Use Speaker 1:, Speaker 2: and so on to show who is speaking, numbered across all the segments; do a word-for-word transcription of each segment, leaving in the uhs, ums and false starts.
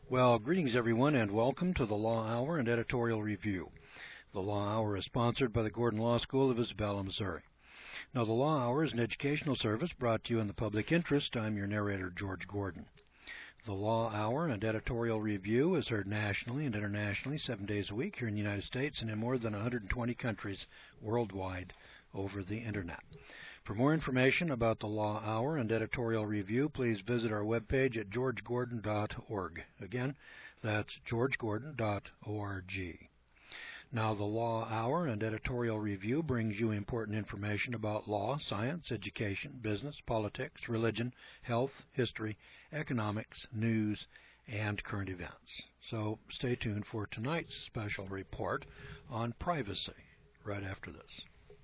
Speaker 1: Well, greetings everyone and welcome to the Law Hour and Editorial Review. The Law Hour is sponsored by the Gordon Law School of Isabella, Missouri. Now, the Law Hour is an educational service brought to you in the public interest. I'm your narrator, George Gordon. The Law Hour and Editorial Review is heard nationally and internationally seven days a week here in the United States and in more than one hundred twenty countries worldwide over the Internet. For more information about the Law Hour and Editorial Review, please visit our webpage at george gordon dot org. Again, that's george gordon dot org. Now, the Law Hour and Editorial Review brings you important information about law, science, education, business, politics, religion, health, history, economics, news, and current events. So stay tuned for tonight's special report on privacy right after this.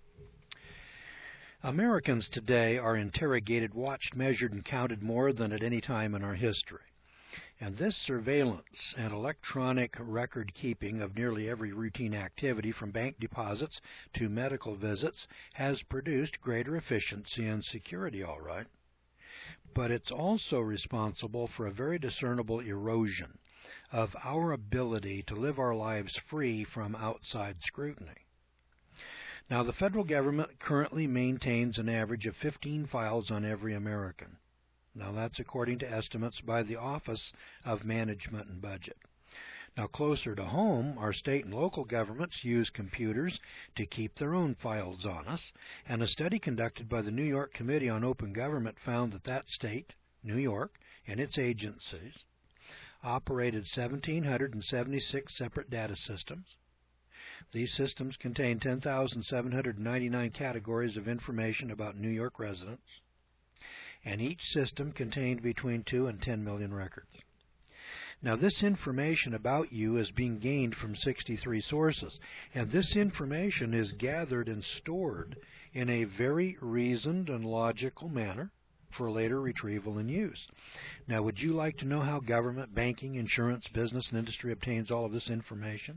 Speaker 1: Americans today are interrogated, watched, measured, and counted more than at any time in our history. And this surveillance and electronic record-keeping of nearly every routine activity, from bank deposits to medical visits, has produced greater efficiency and security, all right. But it's also responsible for a very discernible erosion of our ability to live our lives free from outside scrutiny. Now, the federal government currently maintains an average of fifteen files on every American. Now, that's according to estimates by the Office of Management and Budget. Now, closer to home, our state and local governments use computers to keep their own files on us, and a study conducted by the New York Committee on Open Government found that that state, New York, and its agencies operated one thousand seven hundred seventy-six separate data systems. These systems contain ten thousand seven hundred ninety-nine categories of information about New York residents, and each system contained between two and ten million records. Now, this information about you is being gained from sixty-three sources, and this information is gathered and stored in a very reasoned and logical manner for later retrieval and use. Now, would you like to know how government, banking, insurance, business, and industry obtains all of this information?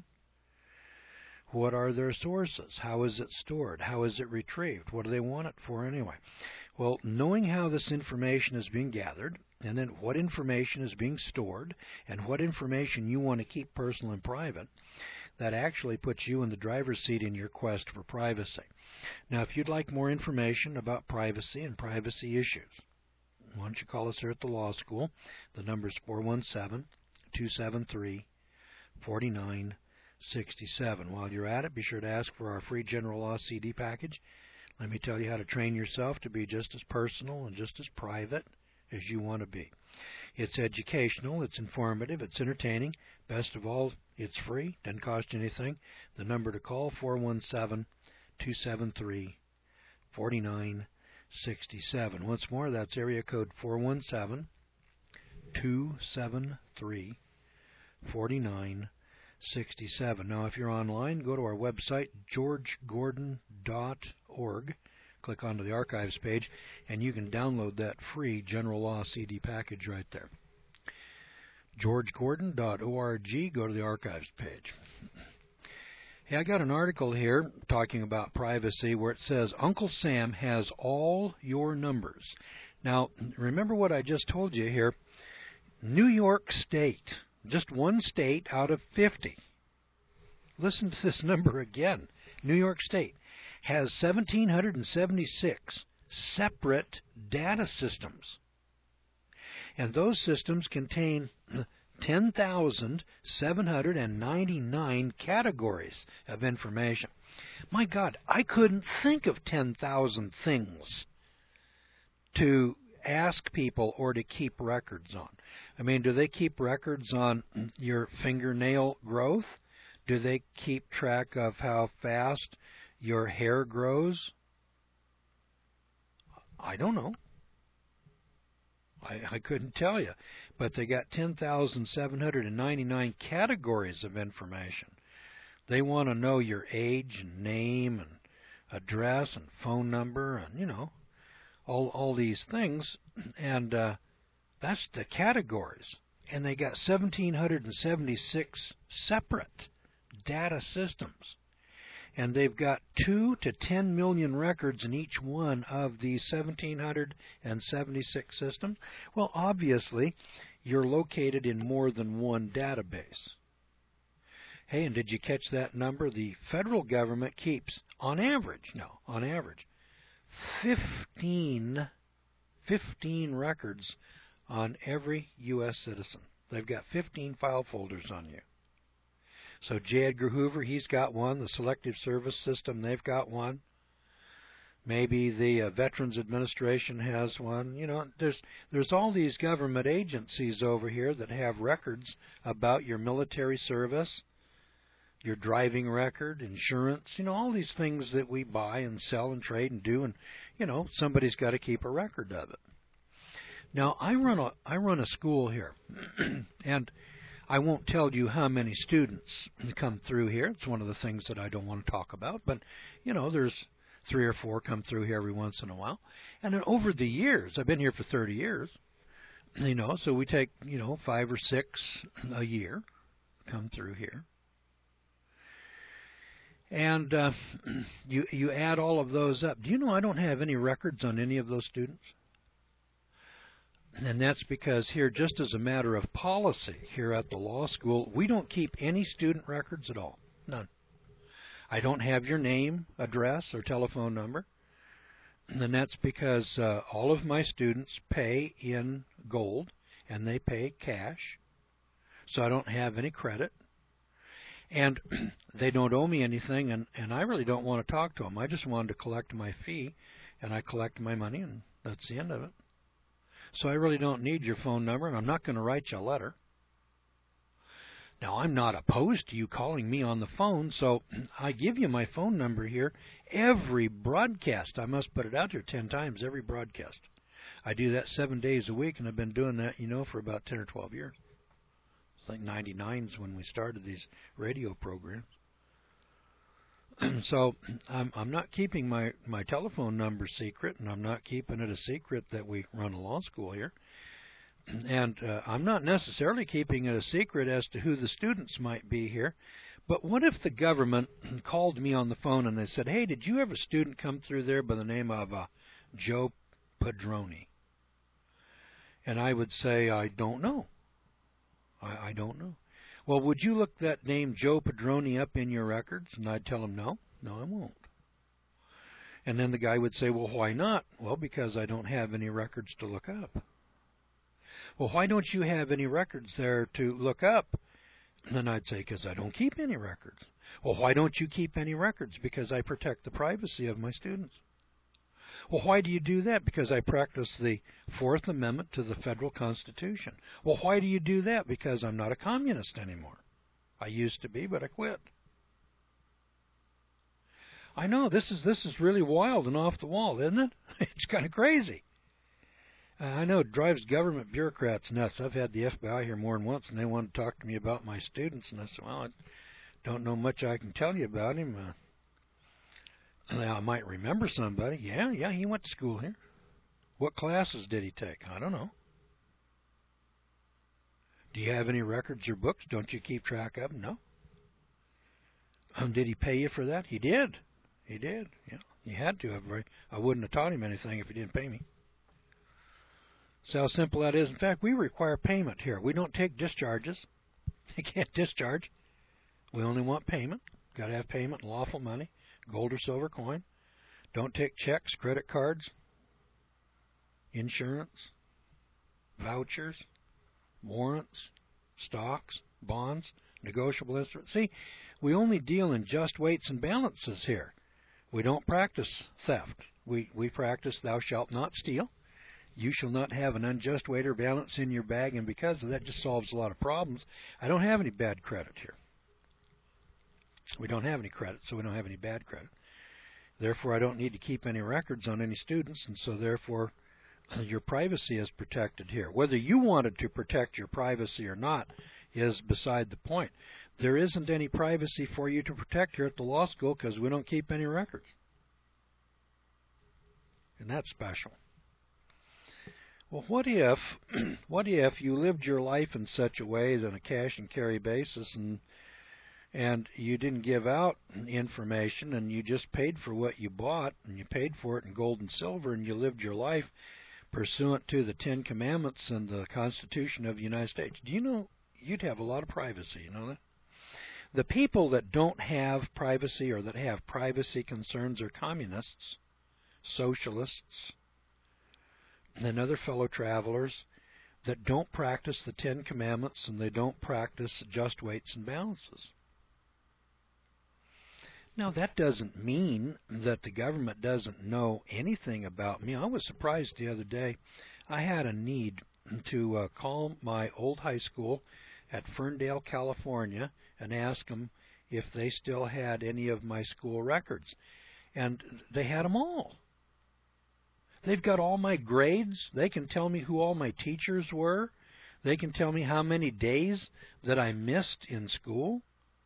Speaker 1: What are their sources? How is it stored? How is it retrieved? What do they want it for anyway? Well, knowing how this information is being gathered, and then what information is being stored, and what information you want to keep personal and private, that actually puts you in the driver's seat in your quest for privacy. Now, if you'd like more information about privacy and privacy issues, why don't you call us here at the law school? The number is four one seven, two seven three, four nine six seven. While you're at it, be sure to ask for our free general law C D package. Let me tell you how to train yourself to be just as personal and just as private as you want to be. It's educational, it's informative, it's entertaining. Best of all, it's free, doesn't cost you anything. The number to call, four one seven, two seven three, four nine six seven. Once more, that's area code four one seven, two seven three, four nine sixty-seven. Now, if you're online, go to our website, george gordon dot org. Click onto the archives page, and you can download that free general law C D package right there. george gordon dot org. Go to the archives page. Hey, I got an article here talking about privacy where it says Uncle Sam has all your numbers. Now, remember what I just told you here. New York State. Just one state out of fifty. Listen to this number again. New York State has one thousand seven hundred seventy-six separate data systems. And those systems contain ten thousand seven hundred ninety-nine categories of information. My God, I couldn't think of ten thousand things to ask people or to keep records on. I mean, do they keep records on your fingernail growth? Do they keep track of how fast your hair grows? I don't know. I, I couldn't tell you. But they got ten thousand seven hundred ninety-nine categories of information. They want to know your age and name and address and phone number and, you know, all all these things, and uh, that's the categories. And they got one thousand seven hundred seventy-six separate data systems. And they've got two to ten million records in each one of these one thousand seven hundred seventy-six systems. Well, obviously, you're located in more than one database. Hey, and did you catch that number? The federal government keeps, on average, no, on average, fifteen, fifteen records on every U S citizen. They've got fifteen file folders on you. So J. Edgar Hoover, he's got one. The Selective Service System, they've got one. Maybe the uh, Veterans Administration has one. You know, there's there's all these government agencies over here that have records about your military service, your driving record, insurance, you know, all these things that we buy and sell and trade and do, and, you know, somebody's got to keep a record of it. Now, I run a, I run a school here, and I won't tell you how many students come through here. It's one of the things that I don't want to talk about, but, you know, there's three or four come through here every once in a while. And then over the years, I've been here for thirty years, you know, so we take, you know, five or six a year come through here. And uh, you you add all of those up. Do you know I don't have any records on any of those students? And that's because here, just as a matter of policy here at the law school, we don't keep any student records at all. None. I don't have your name, address, or telephone number. And that's because uh, all of my students pay in gold, and they pay cash. So I don't have any credit. And they don't owe me anything, and, and I really don't want to talk to them. I just wanted to collect my fee, and I collect my money, and that's the end of it. So I really don't need your phone number, and I'm not going to write you a letter. Now, I'm not opposed to you calling me on the phone, so I give you my phone number here every broadcast. I must put it out here ten times every broadcast. I do that seven days a week, and I've been doing that, you know, for about ten or twelve years. It's like ninety-nine is when we started these radio programs. So I'm, I'm not keeping my, my telephone number secret, and I'm not keeping it a secret that we run a law school here. And uh, I'm not necessarily keeping it a secret as to who the students might be here. But what if the government called me on the phone and they said, hey, did you have a student come through there by the name of uh, Joe Padroni? And I would say, I don't know. I, I don't know. Well, would you look that name Joe Padroni up in your records? And I'd tell him, no, no, I won't. And then the guy would say, well, why not? Well, because I don't have any records to look up. Well, why don't you have any records there to look up? And then I'd say, because I don't keep any records. Well, why don't you keep any records? Because I protect the privacy of my students. Well, why do you do that? Because I practice the Fourth Amendment to the federal Constitution. Well, why do you do that? Because I'm not a communist anymore. I used to be, but I quit. I know, this is this is really wild and off the wall, isn't it? It's kind of crazy. Uh, I know it drives government bureaucrats nuts. I've had the F B I here more than once, and they wanted to talk to me about my students, and I said, well, I don't know much I can tell you about him. Uh, I might remember somebody. Yeah, yeah, he went to school here. What classes did he take? I don't know. Do you have any records or books? Don't you keep track of them? No. Um, did he pay you for that? He did. He did. Yeah, he had to. I wouldn't have taught him anything if he didn't pay me. So how simple that is. In fact, we require payment here. We don't take discharges. You can't discharge. We only want payment. Got to have payment, lawful money. Gold or silver coin. Don't take checks, credit cards, insurance, vouchers, warrants, stocks, bonds, negotiable instruments. See, we only deal in just weights and balances here. We don't practice theft. We, we practice thou shalt not steal. You shall not have an unjust weight or balance in your bag, and because of that, just solves a lot of problems. I don't have any bad credit here. We don't have any credit, so we don't have any bad credit. Therefore, I don't need to keep any records on any students, and so therefore, your privacy is protected here. Whether you wanted to protect your privacy or not is beside the point. There isn't any privacy for you to protect here at the law school because we don't keep any records. And that's special. Well, what if, what if you lived your life in such a way that on a cash and carry basis and and you didn't give out information and you just paid for what you bought and you paid for it in gold and silver and you lived your life pursuant to the Ten Commandments and the Constitution of the United States. Do you know you'd have a lot of privacy, you know that? The people that don't have privacy or that have privacy concerns are communists, socialists, and other fellow travelers that don't practice the Ten Commandments and they don't practice just weights and balances. Now, that doesn't mean that the government doesn't know anything about me. I was surprised the other day. I had a need to uh, call my old high school at Ferndale, California, and ask them if they still had any of my school records. And they had them all. They've got all my grades. They can tell me who all my teachers were. They can tell me how many days that I missed in school.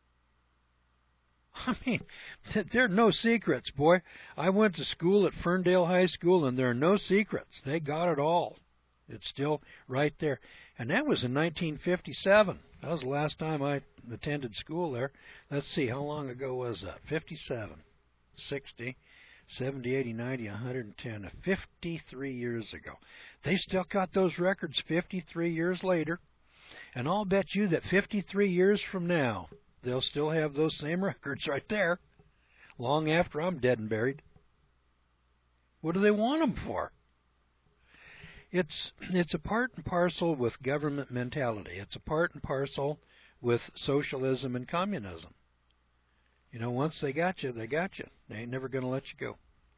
Speaker 1: I mean, there are no secrets, boy. I went to school at Ferndale High School, and there are no secrets. They got it all. It's still right there. And that was in nineteen fifty-seven. That was the last time I attended school there. Let's see, how long ago was that? fifty-seven, sixty, seventy, eighty, ninety, one hundred ten, fifty-three years ago. They still got those records fifty-three years later. And I'll bet you that fifty-three years from now, they'll still have those same records right there, long after I'm dead and buried. What do they want them for? It's it's a part and parcel with government mentality. It's a part and parcel with socialism and communism. You know, once they got you, they got you. They ain't never going to let you go.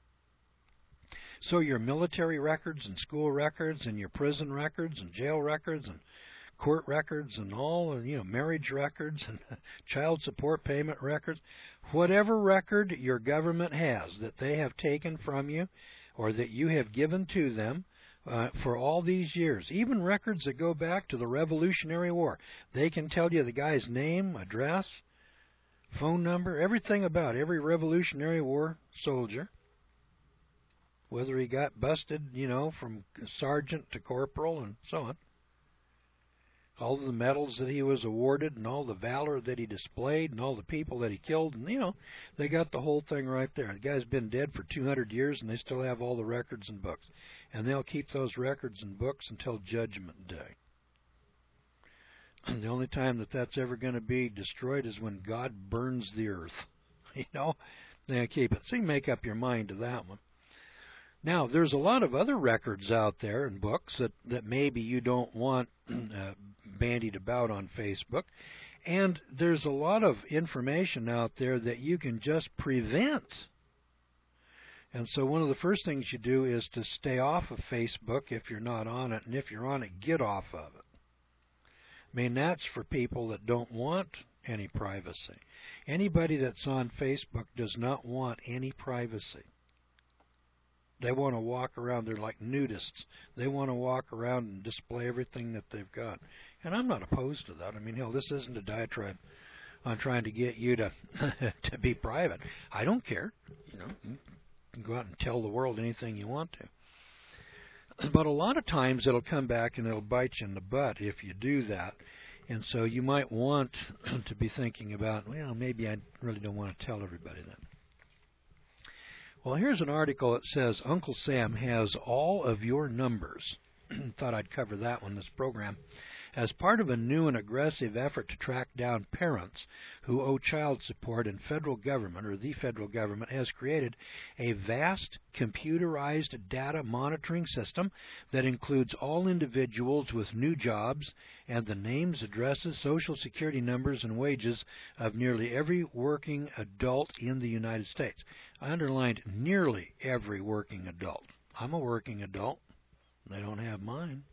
Speaker 1: So your military records and school records and your prison records and jail records and court records and all, you know, marriage records and child support payment records, whatever record your government has that they have taken from you or that you have given to them uh, for all these years, even records that go back to the Revolutionary War, they can tell you the guy's name, address, phone number, everything about every Revolutionary War soldier, whether he got busted, you know, from sergeant to corporal and so on. All the medals that he was awarded and all the valor that he displayed and all the people that he killed. And, you know, they got the whole thing right there. The guy's been dead for two hundred years and they still have all the records and books. And they'll keep those records and books until Judgment Day. And the only time that that's ever going to be destroyed is when God burns the earth. You know, they'll keep it. So you make up your mind to that one. Now, there's a lot of other records out there and books that, that maybe you don't want uh, bandied about on Facebook. And there's a lot of information out there that you can just prevent. And so one of the first things you do is to stay off of Facebook if you're not on it. And if you're on it, get off of it. I mean, that's for people that don't want any privacy. Anybody that's on Facebook does not want any privacy. They want to walk around. They're like nudists. They want to walk around and display everything that they've got. And I'm not opposed to that. I mean, hell, this isn't a diatribe on trying to get you to to be private. I don't care. You know, you can go out and tell the world anything you want to. But a lot of times it'll come back and it'll bite you in the butt if you do that. And so you might want to be thinking about, well, maybe I really don't want to tell everybody that. Well, here's an article that says Uncle Sam has all of your numbers. Thought I'd cover that one in this program. As part of a new and aggressive effort to track down parents who owe child support, and federal government, or the federal government, has created a vast computerized data monitoring system that includes all individuals with new jobs and the names, addresses, social security numbers, and wages of nearly every working adult in the United States. I underlined nearly every working adult. I'm a working adult. They don't have mine.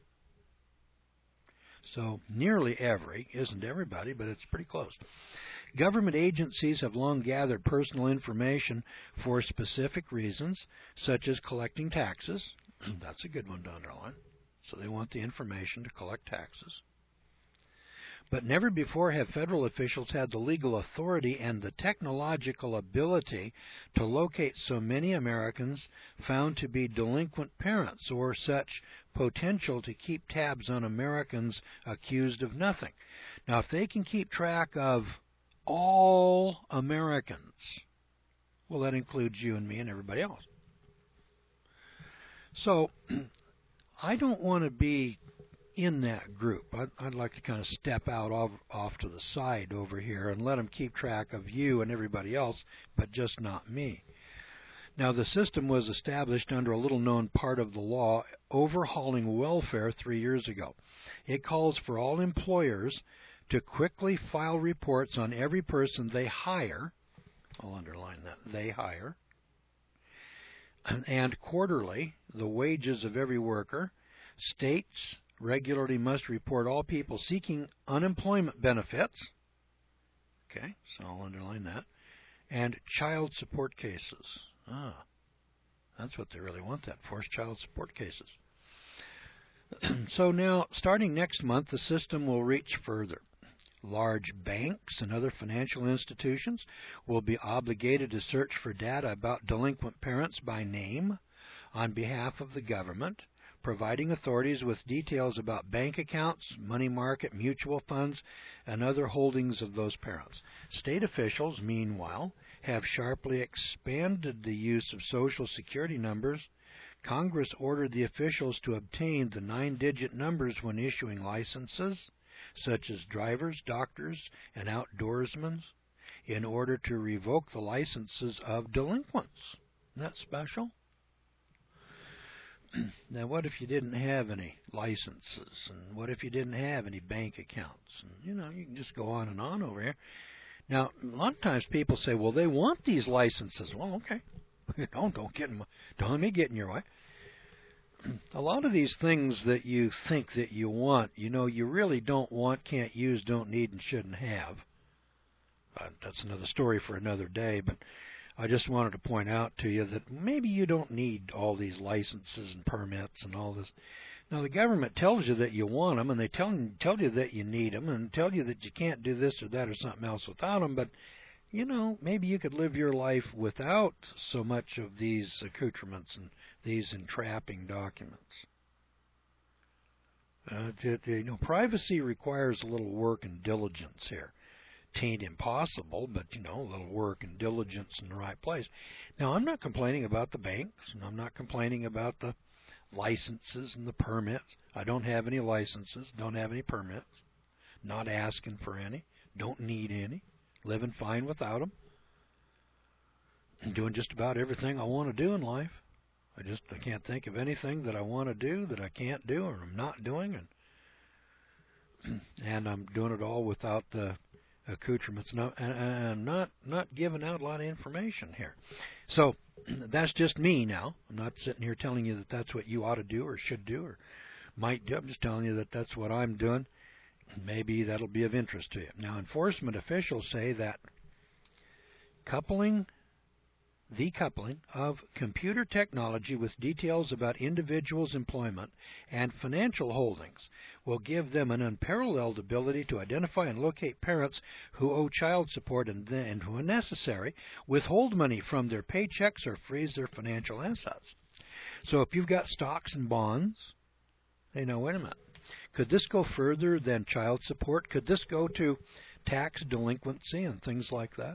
Speaker 1: So nearly every, isn't everybody, but it's pretty close. Government agencies have long gathered personal information for specific reasons, such as collecting taxes. That's a good one to underline. So they want the information to collect taxes. But never before have federal officials had the legal authority and the technological ability to locate so many Americans found to be delinquent parents, or such potential to keep tabs on Americans accused of nothing. Now, if they can keep track of all Americans, well, that includes you and me and everybody else. So I don't want to be in that group. I'd, I'd like to kind of step out off, off to the side over here and let them keep track of you and everybody else, but just not me. Now, the system was established under a little-known part of the law overhauling welfare three years ago. It calls for all employers to quickly file reports on every person they hire. I'll underline that, they hire. And quarterly, the wages of every worker. States regularly must report all people seeking unemployment benefits. Okay, so I'll underline that. And child support cases. Ah, that's what they really want that for, child support cases. So now, starting next month, the system will reach further. Large banks and other financial institutions will be obligated to search for data about delinquent parents by name on behalf of the government, providing authorities with details about bank accounts, money market, mutual funds, and other holdings of those parents. State officials, meanwhile, have sharply expanded the use of Social Security numbers. Congress ordered the officials to obtain the nine-digit numbers when issuing licenses, such as drivers, doctors, and outdoorsmen, in order to revoke the licenses of delinquents. Isn't that special? Now, what if you didn't have any licenses? And what if you didn't have any bank accounts? And, you know, you can just go on and on over here. Now, a lot of times people say, well, they want these licenses. Well, okay. don't, don't, get in, don't let me get in your way. A lot of these things that you think that you want, you know, you really don't want, can't use, don't need, and shouldn't have. Uh, that's another story for another day, but I just wanted to point out to you that maybe you don't need all these licenses and permits and all this. Now, the government tells you that you want them, and they tell, tell you that you need them, and tell you that you can't do this or that or something else without them, but, you know, maybe you could live your life without so much of these accoutrements and these entrapping documents. Uh, the, the, you know, privacy requires a little work and diligence here. Tain't impossible, but, you know, a little work and diligence in the right place. Now, I'm not complaining about the banks, and I'm not complaining about the licenses and the permits. I don't have any licenses, don't have any permits, not asking for any, don't need any, living fine without them. I'm doing just about everything I want to do in life. I just I can't think of anything that I want to do that I can't do or I'm not doing, and and I'm doing it all without the accoutrements. No, and I'm not not giving out a lot of information here. So that's just me now. I'm not sitting here telling you that that's what you ought to do or should do or might do. I'm just telling you that that's what I'm doing. Maybe that'll be of interest to you. Now, enforcement officials say that coupling the coupling of computer technology with details about individuals' employment and financial holdings will give them an unparalleled ability to identify and locate parents who owe child support and, then, when necessary, withhold money from their paychecks or freeze their financial assets. So if you've got stocks and bonds, hey, now, wait a minute. Could this go further than child support? Could this go to tax delinquency and things like that?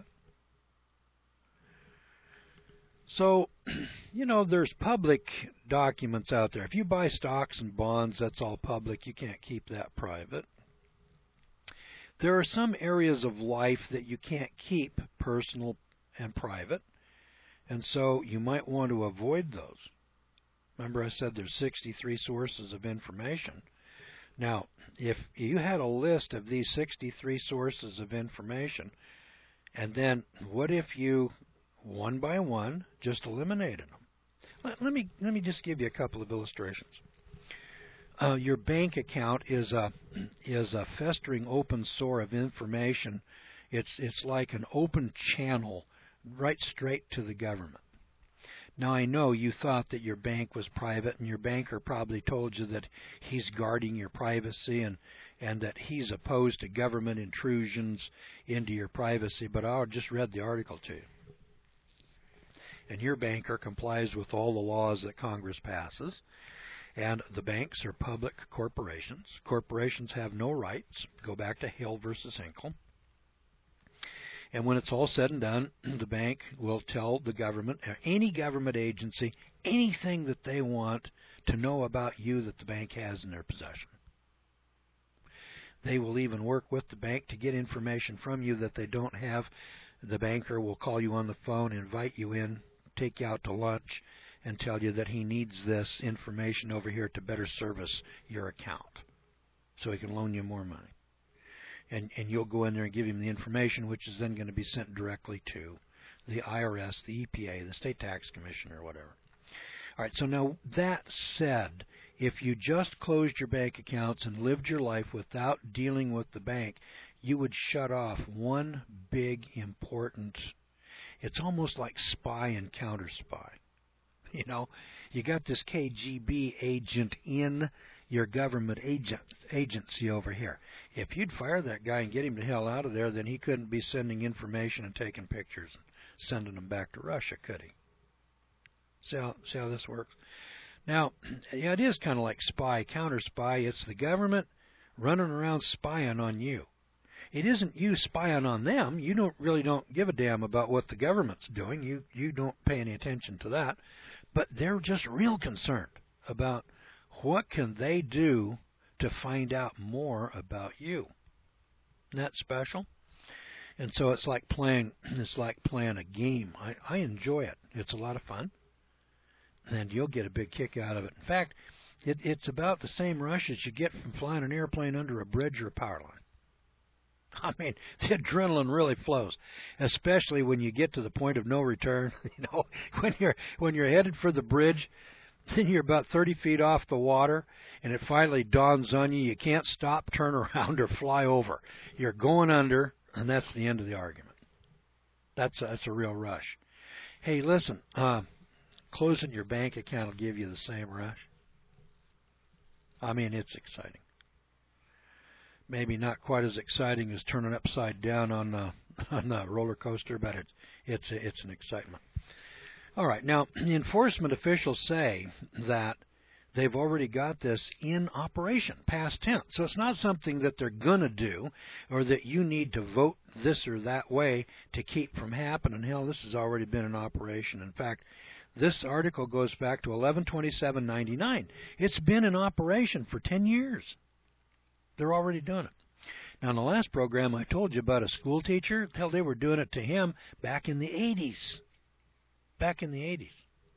Speaker 1: So, you know, there's public documents out there. If you buy stocks and bonds, that's all public. You can't keep that private. There are some areas of life that you can't keep personal and private, and so you might want to avoid those. Remember I said there's sixty-three sources of information. Now, if you had a list of these sixty-three sources of information, and then what if you one by one, just eliminated them. Let, let me let me just give you a couple of illustrations. Uh, your bank account is a is a festering open sore of information. It's it's like an open channel, right straight to the government. Now, I know you thought that your bank was private, and your banker probably told you that he's guarding your privacy and and that he's opposed to government intrusions into your privacy. But I just read the article to you. And your banker complies with all the laws that Congress passes, and the banks are public corporations. Corporations have no rights. Go back to Hill versus Hinkle. And when it's all said and done, the bank will tell the government, or any government agency, anything that they want to know about you that the bank has in their possession. They will even work with the bank to get information from you that they don't have. The banker will call you on the phone, invite you in, take you out to lunch, and tell you that he needs this information over here to better service your account so he can loan you more money. And, and you'll go in there and give him the information, which is then going to be sent directly to the I R S, the E P A, the State Tax Commission, or whatever. All right, so now that said, if you just closed your bank accounts and lived your life without dealing with the bank, you would shut off one big important, it's almost like spy and counter spy. You know, you got this K G B agent in your government agent agency over here. If you'd fire that guy and get him the hell out of there, then he couldn't be sending information and taking pictures and sending them back to Russia, could he? See how, see how this works? Now, yeah, it is kind of like spy, counter spy. It's the government running around spying on you. It isn't you spying on them. You don't really don't give a damn about what the government's doing. You you don't pay any attention to that. But they're just real concerned about what can they do to find out more about you. Isn't that special? And so it's like playing it's like playing a game. I, I enjoy it. It's a lot of fun. And you'll get a big kick out of it. In fact, it, it's about the same rush as you get from flying an airplane under a bridge or a power line. I mean, the adrenaline really flows, especially when you get to the point of no return. You know, when you're when you're headed for the bridge, then you're about thirty feet off the water, and it finally dawns on you you can't stop, turn around, or fly over. You're going under, and that's the end of the argument. That's a, that's a real rush. Hey, listen, uh, closing your bank account will give you the same rush. I mean, it's exciting. Maybe not quite as exciting as turning upside down on the on the roller coaster, but it's it's it's an excitement. All right, now enforcement officials say that they've already got this in operation, past tense. So it's not something that they're going to do, or that you need to vote this or that way to keep from happening. Hell, this has already been in operation. In fact, this article goes back to eleven twenty-seven ninety-nine. It's been in operation for ten years. They're already doing it. Now, in the last program, I told you about a school teacher. Hell, they were doing it to him back in the eighties. Back in the eighties.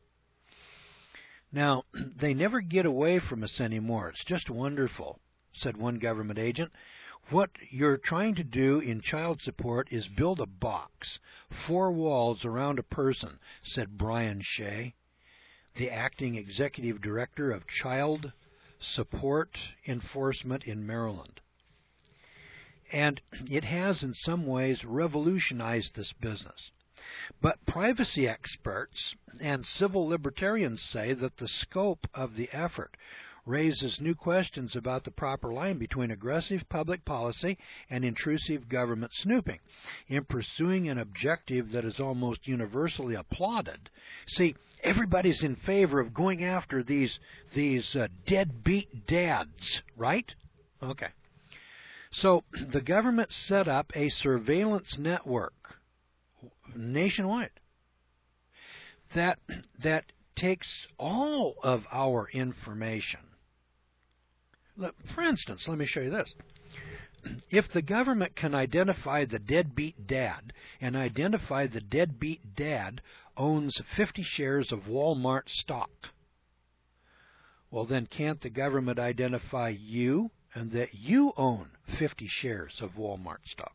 Speaker 1: Now, they never get away from us anymore. It's just wonderful, said one government agent. What you're trying to do in child support is build a box, four walls around a person, said Brian Shea, the acting executive director of Child Support Enforcement in Maryland. And it has in some ways revolutionized this business. But privacy experts and civil libertarians say that the scope of the effort raises new questions about the proper line between aggressive public policy and intrusive government snooping in pursuing an objective that is almost universally applauded. See, everybody's in favor of going after these these uh, deadbeat dads, right? Okay. So the government set up a surveillance network nationwide that that takes all of our information. Look, for instance, let me show you this. If the government can identify the deadbeat dad and identify the deadbeat dad owns fifty shares of Walmart stock, well, then can't the government identify you and that you own fifty shares of Walmart stock?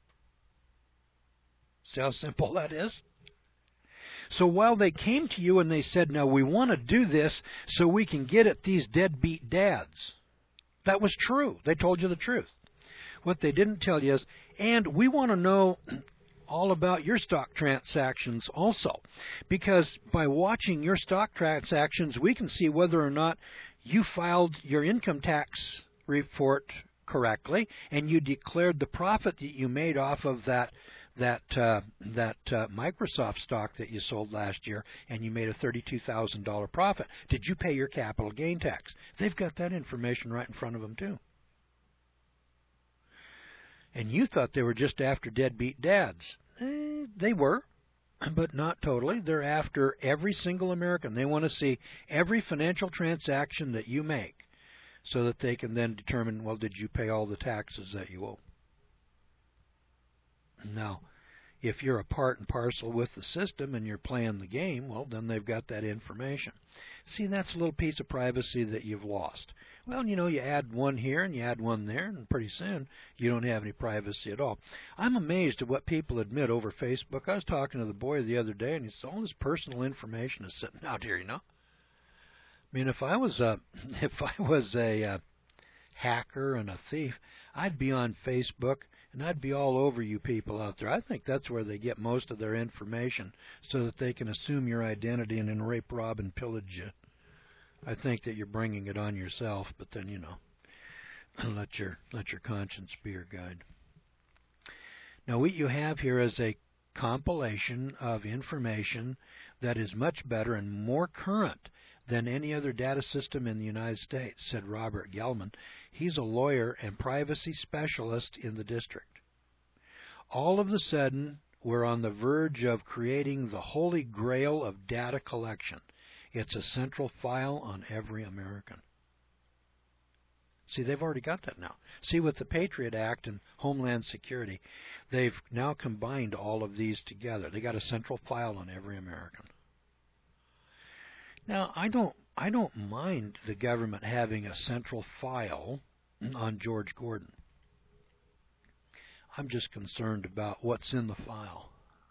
Speaker 1: See how simple that is? So while they came to you and they said, now we want to do this so we can get at these deadbeat dads, that was true. They told you the truth. What they didn't tell you is, and we want to know all about your stock transactions also, because by watching your stock transactions, we can see whether or not you filed your income tax report correctly and you declared the profit that you made off of that that uh, that uh, Microsoft stock that you sold last year, and you made a thirty-two thousand dollars profit. Did you pay your capital gain tax? They've got that information right in front of them too. And you thought they were just after deadbeat dads. they were, but not totally. They're after every single American. They want to see every financial transaction that you make so that they can then determine, well, did you pay all the taxes that you owe? Now, if you're a part and parcel with the system and you're playing the game, well, then they've got that information. See, that's a little piece of privacy that you've lost. Well, you know, you add one here and you add one there, and pretty soon you don't have any privacy at all. I'm amazed at what people admit over Facebook. I was talking to the boy the other day, and he said, all this personal information is sitting out here, you know. I mean, if I was a, if I was a uh, hacker and a thief, I'd be on Facebook, and I'd be all over you people out there. I think that's where they get most of their information, so that they can assume your identity and then rape, rob, and pillage you. I think that you're bringing it on yourself, but then, you know, let your let your conscience be your guide. Now, what you have here is a compilation of information that is much better and more current than any other data system in the United States, said Robert Gelman. He's a lawyer and privacy specialist in the district. All of a sudden, we're on the verge of creating the holy grail of data collection. It's a central file on every American. See, they've already got that now. See, with the Patriot Act and Homeland Security, they've now combined all of these together. They got a central file on every American. Now, I don't, I don't mind the government having a central file on George Gordon. I'm just concerned about what's in the file.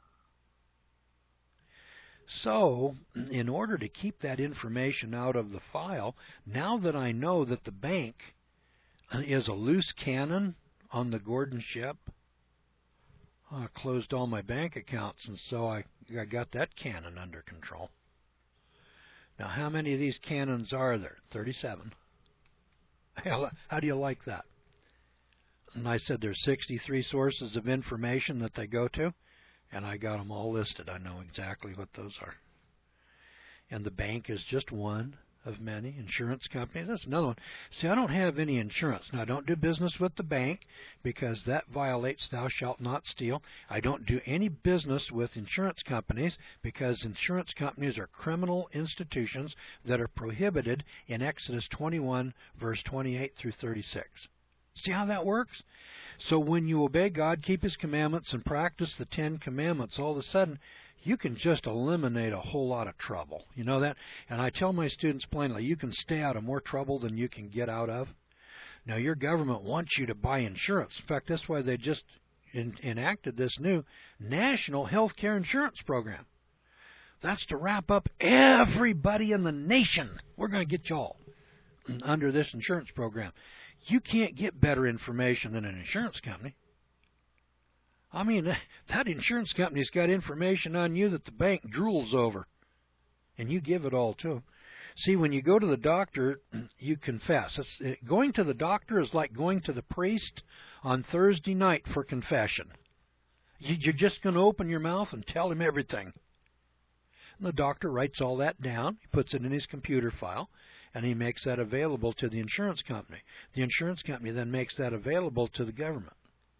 Speaker 1: So, in order to keep that information out of the file, now that I know that the bank is a loose cannon on the Gordon ship, I closed all my bank accounts, and so I, I got that cannon under control. Now, how many of these cannons are there? thirty-seven. How do you like that? And I said there's sixty-three sources of information that they go to, and I got them all listed. I know exactly what those are. And the bank is just one of many. Insurance companies, that's another one. See, I don't have any insurance. Now, I don't do business with the bank because that violates thou shalt not steal. I don't do any business with insurance companies because insurance companies are criminal institutions that are prohibited in Exodus twenty-one, verse twenty-eight through thirty-six. See how that works? So when you obey God, keep His commandments, and practice the Ten Commandments, all of a sudden, you can just eliminate a whole lot of trouble. You know that? And I tell my students plainly, you can stay out of more trouble than you can get out of. Now, your government wants you to buy insurance. In fact, that's why they just in, enacted this new national health care insurance program. That's to wrap up everybody in the nation. We're going to get you all under this insurance program. You can't get better information than an insurance company. I mean, that insurance company's got information on you that the bank drools over, and you give it all to them. See, when you go to the doctor, you confess. It's, going to the doctor is like going to the priest on Thursday night for confession. You, you're just going to open your mouth and tell him everything. And the doctor writes all that down. He puts it in his computer file, and he makes that available to the insurance company. The insurance company then makes that available to the government.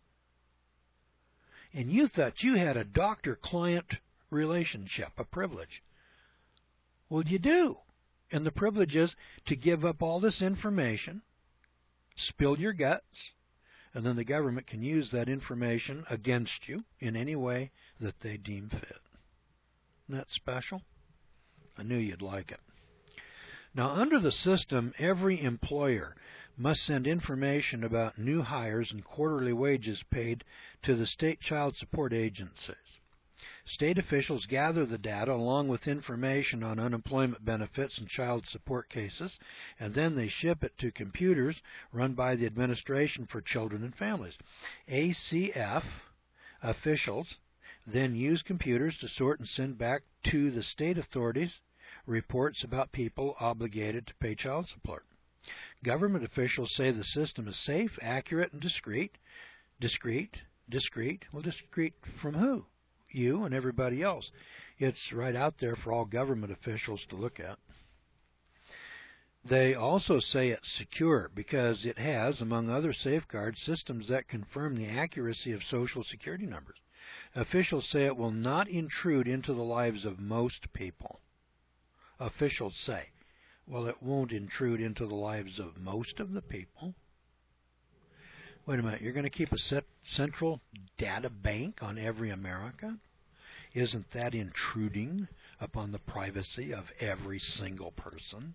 Speaker 1: And you thought you had a doctor-client relationship, a privilege. Well, you do. And the privilege is to give up all this information, spill your guts, and then the government can use that information against you in any way that they deem fit. Isn't that special? I knew you'd like it. Now, under the system, every employer must send information about new hires and quarterly wages paid to the state child support agencies. State officials gather the data along with information on unemployment benefits and child support cases, and then they ship it to computers run by the Administration for Children and Families. A C F officials then use computers to sort and send back to the state authorities reports about people obligated to pay child support. Government officials say the system is safe, accurate, and discreet. Discreet? Discreet? Well, discreet from who? You and everybody else. It's right out there for all government officials to look at. They also say it's secure because it has, among other safeguards, systems that confirm the accuracy of Social Security numbers. Officials say it will not intrude into the lives of most people. Officials say, well, it won't intrude into the lives of most of the people. Wait a minute, you're going to keep a set central data bank on every American? Isn't that intruding upon the privacy of every single person?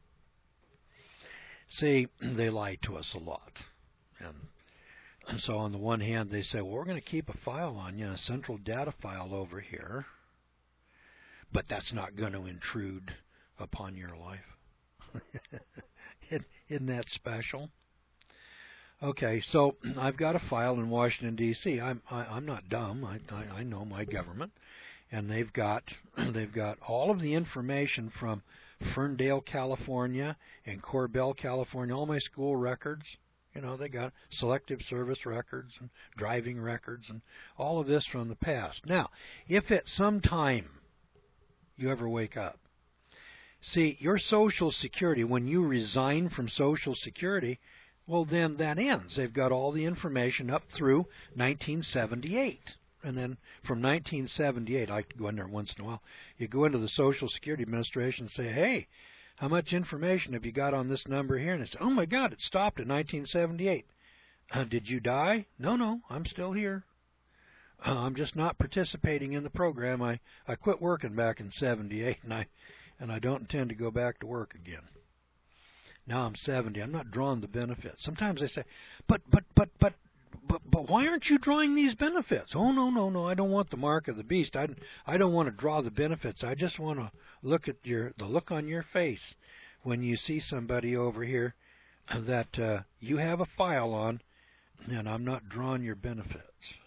Speaker 1: See, they lie to us a lot. And And so on the one hand, they say, well, we're going to keep a file on you, a central data file over here, but that's not going to intrude upon your life. Isn't that special? Okay, so I've got a file in Washington, D C I'm I, I'm not dumb. I, I I know my government, and they've got they've got all of the information from Ferndale, California, and Corbell, California, all my school records. You know, they got selective service records and driving records and all of this from the past. Now, if at some time you ever wake up, see, your Social Security, when you resign from Social Security, well, then that ends. They've got all the information up through nineteen seventy-eight. And then from nineteen seventy-eight, I go in there once in a while, you go into the Social Security Administration and say, hey, how much information have you got on this number here? And it's, oh, my God, it stopped at nineteen seventy-eight. Uh, did you die? No, no, I'm still here. Uh, I'm just not participating in the program. I, I quit working back in seventy-eight, and I, and I don't intend to go back to work again. Now I'm seventy. I'm not drawing the benefits. Sometimes they say, but, but, but, but, but, but why aren't you drawing these benefits? Oh, no, no, no, I don't want the mark of the beast. I, I don't want to draw the benefits. I just want to look at your the look on your face when you see somebody over here that uh, you have a file on, and I'm not drawing your benefits.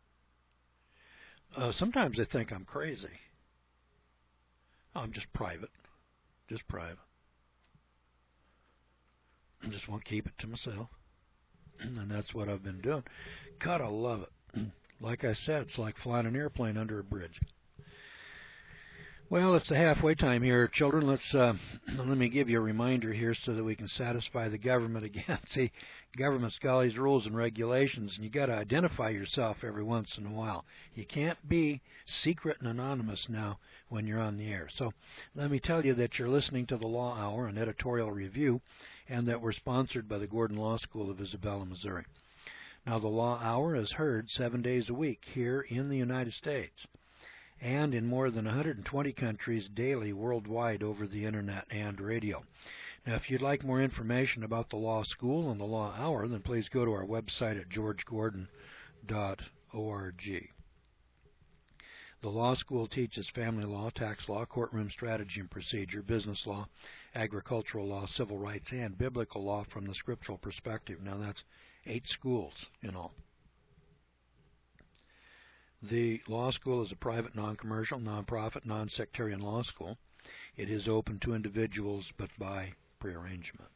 Speaker 1: Uh, sometimes they think I'm crazy. I'm just private, just private. I just want to keep it to myself. And that's what I've been doing. God, I love it. Like I said, it's like flying an airplane under a bridge. Well, it's the halfway time here, children. Let's uh, let me give you a reminder here so that we can satisfy the government again. See, government's got all these rules and regulations, and you got to identify yourself every once in a while. You can't be secret and anonymous now when you're on the air. So let me tell you that you're listening to the Law Hour, an editorial review, and that we're sponsored by the Gordon Law School of Isabella, Missouri. Now, the Law Hour is heard seven days a week here in the United States and in more than one hundred twenty countries daily worldwide over the Internet and radio. Now, if you'd like more information about the Law School and the Law Hour, then please go to our website at george gordon dot org. The Law School teaches family law, tax law, courtroom strategy and procedure, business law, agricultural law, civil rights, and biblical law from the scriptural perspective. Now, that's eight schools in all. The law school is a private, non-commercial, non-profit, non-sectarian law school. It is open to individuals, but by prearrangement.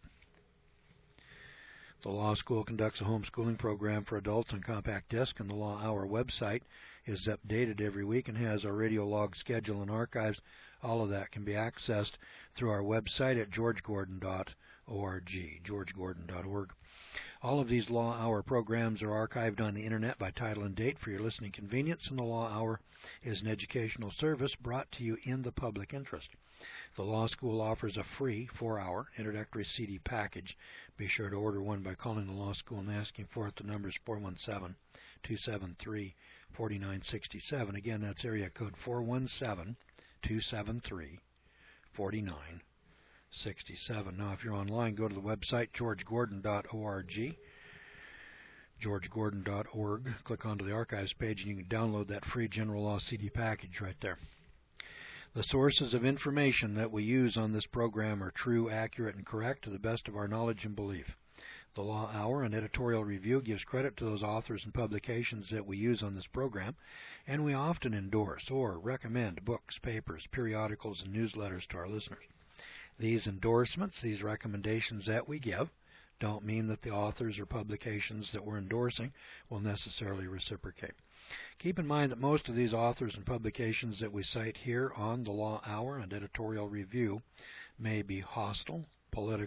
Speaker 1: The law school conducts a homeschooling program for adults on compact disc, and the Law Hour website is updated every week and has our radio log schedule and archives. All of that can be accessed through our website at george gordon dot org, george gordon dot org. All of these Law Hour programs are archived on the Internet by title and date for your listening convenience, and the Law Hour is an educational service brought to you in the public interest. The Law School offers a free four-hour introductory C D package. Be sure to order one by calling the Law School and asking for it. The number is four one seven, two seven three, four nine six seven. Again, that's area code four one seven, two seven three, four nine six seven. Now, if you're online, go to the website george gordon dot org, george gordon dot org. Click onto the archives page, and you can download that free general law C D package right there. The sources of information that we use on this program are true, accurate, and correct to the best of our knowledge and belief. The Law Hour, an editorial review, gives credit to those authors and publications that we use on this program, and we often endorse or recommend books, papers, periodicals, and newsletters to our listeners. These endorsements, these recommendations that we give, don't mean that the authors or publications that we're endorsing will necessarily reciprocate. Keep in mind that most of these authors and publications that we cite here on the Law Hour and editorial review may be hostile, political,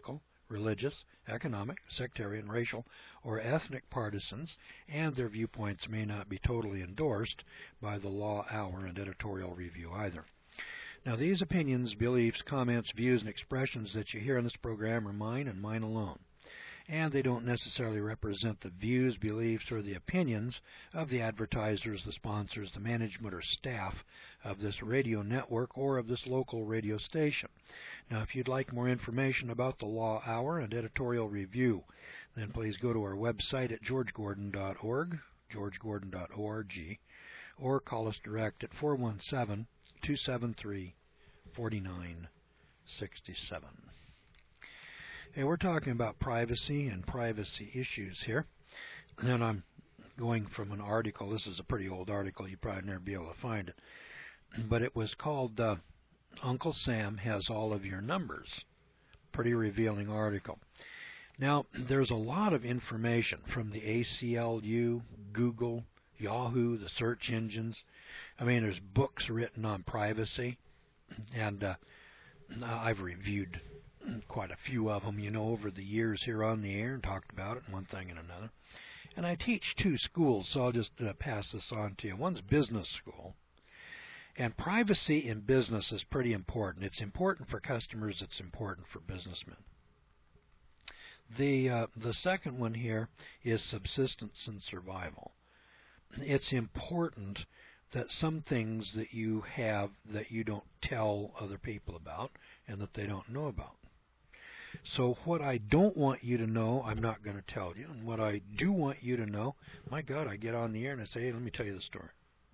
Speaker 1: religious, economic, sectarian, racial, or ethnic partisans, and their viewpoints may not be totally endorsed by the Law Hour and Editorial Review either. Now, these opinions, beliefs, comments, views, and expressions that you hear on this program are mine and mine alone, and they don't necessarily represent the views, beliefs, or the opinions of the advertisers, the sponsors, the management, or staff of this radio network or of this local radio station. Now, if you'd like more information about the Law Hour and Editorial Review, then please go to our website at george gordon dot org, george gordon dot org, or call us direct at four one seven, two seven three, four nine six seven. Hey, we're talking about privacy and privacy issues here. And I'm going from an article. This is a pretty old article. You'd probably never be able to find it. But it was called uh, Uncle Sam Has All of Your Numbers. Pretty revealing article. Now, there's a lot of information from the A C L U, Google, Yahoo, the search engines. I mean, there's books written on privacy, and uh, I've reviewed quite a few of them, you know, over the years here on the air and talked about it, one thing and another. And I teach two schools, so I'll just uh, pass this on to you. One's business school, and privacy in business is pretty important. It's important for customers. It's important for businessmen. The uh, the second one here is subsistence and survival. It's important that some things that you have that you don't tell other people about and that they don't know about. So what I don't want you to know, I'm not going to tell you. And what I do want you to know, my God, I get on the air and I say, hey, let me tell you the story.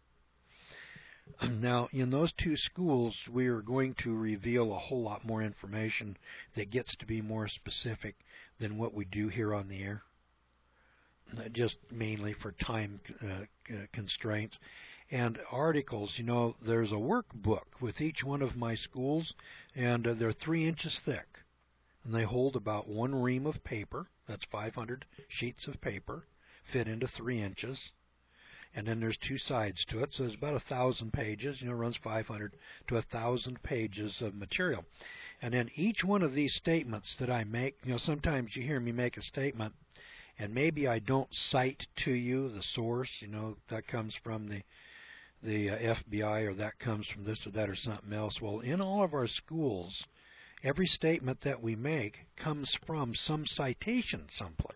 Speaker 1: Now, in those two schools, we are going to reveal a whole lot more information that gets to be more specific than what we do here on the air, just mainly for time uh, constraints. And articles, you know, there's a workbook with each one of my schools, and uh, they're three inches thick. And they hold about one ream of paper. That's five hundred sheets of paper, fit into three inches. And then there's two sides to it, so there's about a thousand pages. You know, runs five hundred to a thousand pages of material. And then each one of these statements that I make, you know, sometimes you hear me make a statement, and maybe I don't cite to you the source. You know, that comes from the the uh, F B I, or that comes from this or that or something else. Well, in all of our schools, every statement that we make comes from some citation someplace.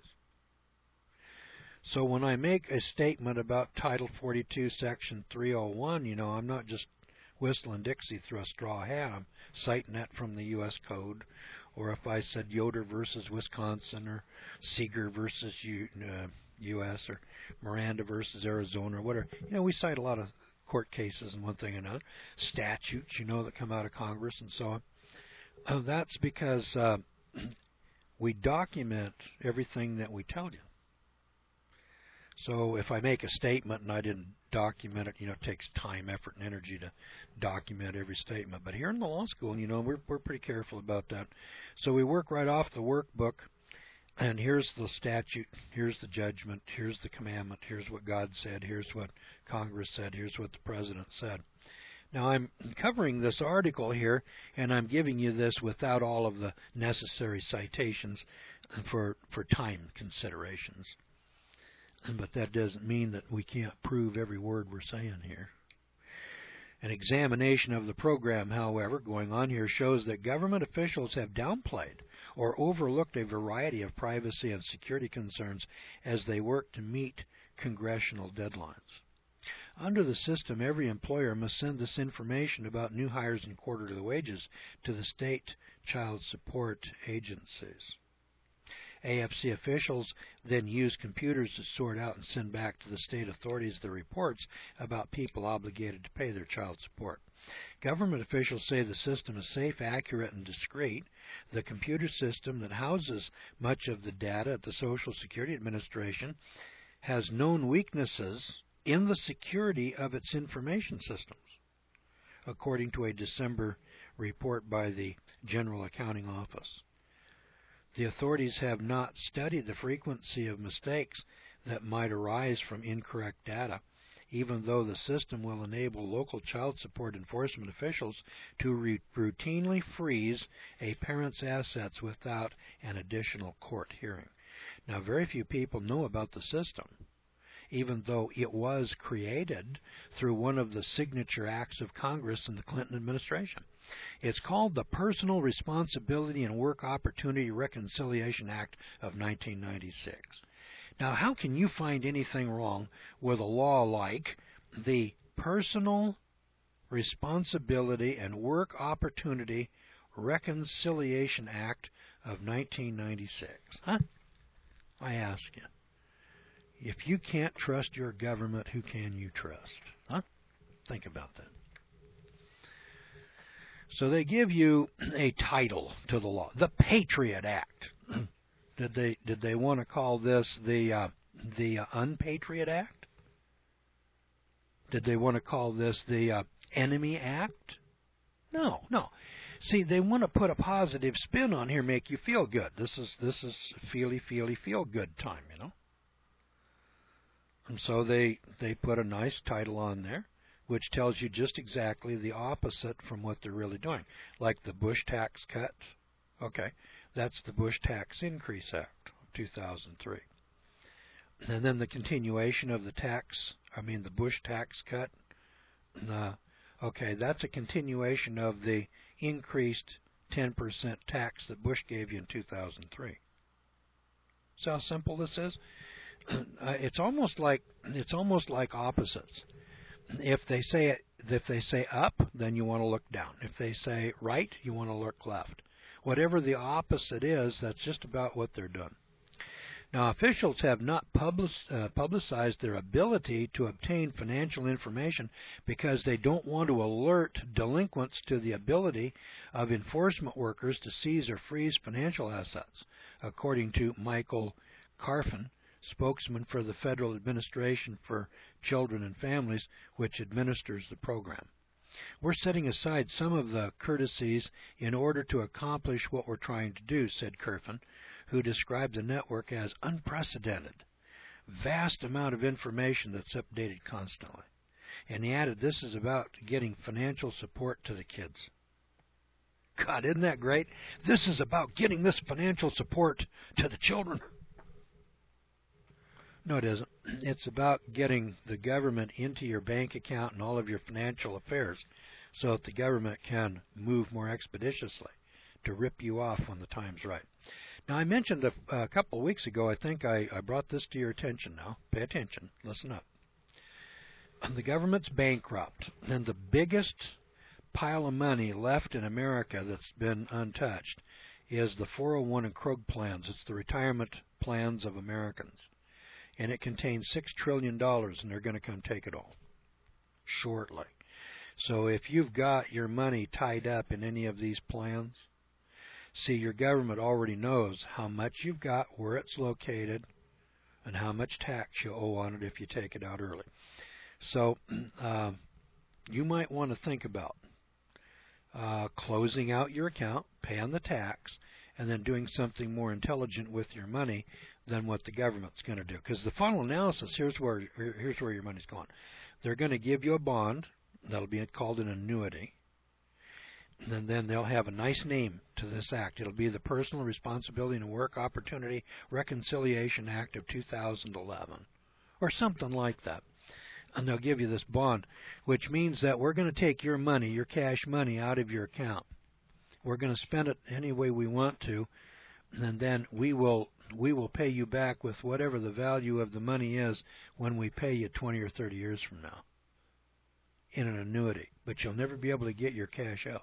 Speaker 1: So when I make a statement about Title forty-two, Section three oh one, you know, I'm not just whistling Dixie through a straw hat. I'm citing that from the U S Code. Or if I said Yoder versus Wisconsin, or Seeger versus U, uh, U S, or Miranda versus Arizona, or whatever. You know, we cite a lot of court cases and one thing and another. Statutes, you know, that come out of Congress and so on. Uh, that's because uh, we document everything that we tell you. So if I make a statement and I didn't document it, you know, it takes time, effort, and energy to document every statement. But here in the law school, you know, we're we're pretty careful about that. So we work right off the workbook, and here's the statute, here's the judgment, here's the commandment, here's what God said, here's what Congress said, here's what the President said. Now, I'm covering this article here, and I'm giving you this without all of the necessary citations for for time considerations. But that doesn't mean that we can't prove every word we're saying here. An examination of the program, however, going on here shows that government officials have downplayed or overlooked a variety of privacy and security concerns as they work to meet congressional deadlines. Under the system, every employer must send this information about new hires and quarterly wages to the state child support agencies. A F C officials then use computers to sort out and send back to the state authorities the reports about people obligated to pay their child support. Government officials say the system is safe, accurate, and discreet. The computer system that houses much of the data at the Social Security Administration has known weaknesses in the security of its information systems, according to a December report by the General Accounting Office. The authorities have not studied the frequency of mistakes that might arise from incorrect data even though the system will enable local child support enforcement officials to re- routinely freeze a parent's assets without an additional court hearing. Now, very few people know about the system, even though it was created through one of the signature acts of Congress in the Clinton administration. It's called the Personal Responsibility and Work Opportunity Reconciliation Act of nineteen ninety-six. Now, how can you find anything wrong with a law like the Personal Responsibility and Work Opportunity Reconciliation Act of nineteen ninety-six? Huh? I ask you. If you can't trust your government, who can you trust? Huh? Think about that. So they give you a title to the law, the Patriot Act. Did they did they want to call this the uh, the uh, Unpatriot Act? Did they want to call this the uh, Enemy Act? No, no. See, they want to put a positive spin on here, make you feel good. This is this is feely feely feel good time, you know. And so they they put a nice title on there, which tells you just exactly the opposite from what they're really doing. Like the Bush tax cuts. Okay, that's the Bush Tax Increase Act of two thousand three. And then the continuation of the tax, I mean the Bush tax cut. Uh, okay, that's a continuation of the increased ten percent tax that Bush gave you in two thousand three. See how simple this is? Uh, it's almost like it's almost like opposites. If they say if they say up, then you want to look down. If they say right, you want to look left. Whatever the opposite is, that's just about what they're doing. Now, officials have not public, uh, publicized their ability to obtain financial information because they don't want to alert delinquents to the ability of enforcement workers to seize or freeze financial assets, according to Michael Carfin, spokesman for the Federal Administration for Children and Families, which administers the program. We're setting aside some of the courtesies in order to accomplish what we're trying to do, said Carfin, who described the network as unprecedented, vast amount of information that's updated constantly. And he added, this is about getting financial support to the kids. God, isn't that great? This is about getting this financial support to the children. No, it isn't. It's about getting the government into your bank account and all of your financial affairs so that the government can move more expeditiously to rip you off when the time's right. Now, I mentioned a, a couple of weeks ago, I think I, I brought this to your attention now. Pay attention. Listen up. The government's bankrupt, and the biggest pile of money left in America that's been untouched is the four oh one and Krug plans. It's the retirement plans of Americans. And it contains six trillion dollars, and they're going to come take it all shortly. So if you've got your money tied up in any of these plans, see, your government already knows how much you've got, where it's located, and how much tax you owe on it if you take it out early. So uh, you might want to think about uh, closing out your account, paying the tax, and then doing something more intelligent with your money than what the government's going to do. Because the final analysis, here's where here's where your money's going. They're going to give you a bond. That'll be called an annuity. And then they'll have a nice name to this act. It'll be the Personal Responsibility and Work Opportunity Reconciliation Act of two thousand eleven, or something like that. And they'll give you this bond, which means that we're going to take your money, your cash money, out of your account. We're going to spend it any way we want to, and then we will we will pay you back with whatever the value of the money is when we pay you twenty or thirty years from now in an annuity. But you'll never be able to get your cash out.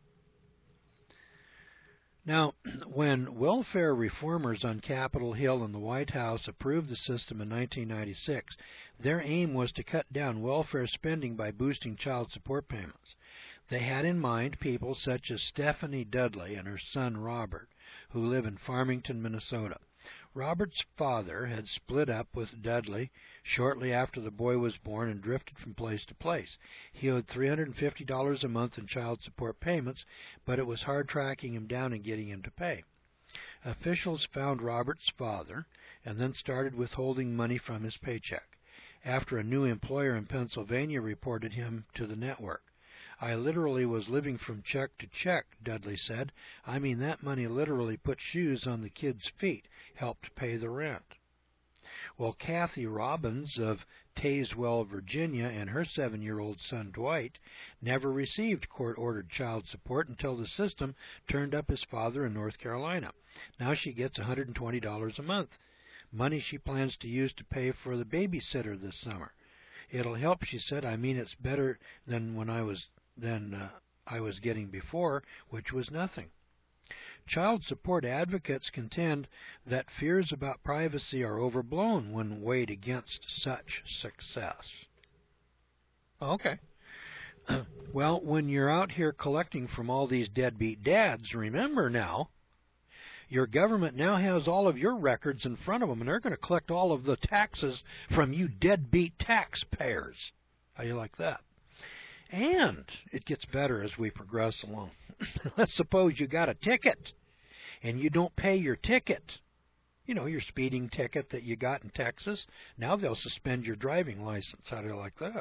Speaker 1: Now, when welfare reformers on Capitol Hill and the White House approved the system in nineteen ninety-six, their aim was to cut down welfare spending by boosting child support payments. They had in mind people such as Stephanie Dudley and her son Robert, who live in Farmington, Minnesota. Robert's father had split up with Dudley shortly after the boy was born and drifted from place to place. He owed three hundred fifty dollars a month in child support payments, but it was hard tracking him down and getting him to pay. Officials found Robert's father and then started withholding money from his paycheck. after a new employer in Pennsylvania reported him to the network. I literally was living from check to check, Dudley said. I mean, that money literally put shoes on the kids' feet, helped pay the rent. Well, Kathy Robbins of Tazewell, Virginia, and her seven-year-old son, Dwight, never received court-ordered child support until the system turned up his father in North Carolina. Now she gets one hundred twenty dollars a month, money she plans to use to pay for the babysitter this summer. It'll help, she said. I mean, it's better than when I was than uh, I was getting before, which was nothing. Child support advocates contend that fears about privacy are overblown when weighed against such success. Okay. Well, when you're out here collecting from all these deadbeat dads, remember now, your government now has all of your records in front of them, and they're going to collect all of the taxes from you deadbeat taxpayers. How do you like that? And it gets better as we progress along. Let's suppose you got a ticket and you don't pay your ticket. You know, your speeding ticket that you got in Texas. Now they'll suspend your driving license. How do you like that?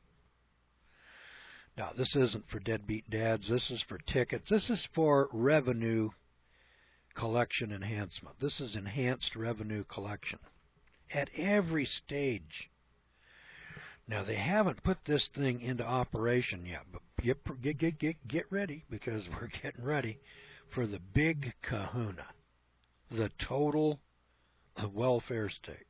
Speaker 1: Now, this isn't for deadbeat dads. This is for tickets. This is for revenue collection enhancement. This is enhanced revenue collection at every stage. Now, they haven't put this thing into operation yet, but get, get, get, get ready, because we're getting ready for the big kahuna, the total welfare state.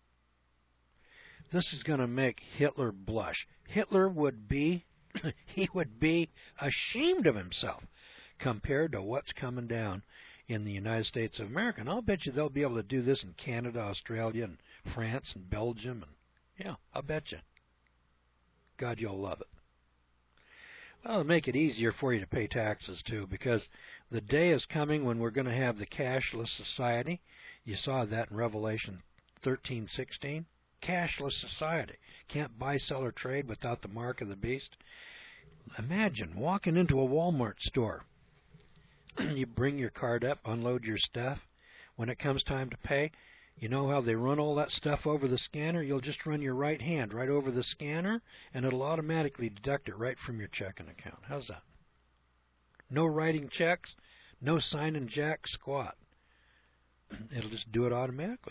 Speaker 1: This is going to make Hitler blush. Hitler would be, he would be ashamed of himself compared to what's coming down in the United States of America. And I'll bet you they'll be able to do this in Canada, Australia, and France, and Belgium, and yeah, I'll bet you. God, you'll love it. Well, it'll make it easier for you to pay taxes, too, because the day is coming when we're going to have the cashless society. You saw that in Revelation thirteen sixteen. Cashless society. Can't buy, sell, or trade without the mark of the beast. Imagine walking into a Walmart store. You bring your card up, unload your stuff. When it comes time to pay, you know how they run all that stuff over the scanner? You'll just run your right hand right over the scanner, and it'll automatically deduct it right from your checking account. How's that? No writing checks, no signing jack squat. It'll just do it automatically.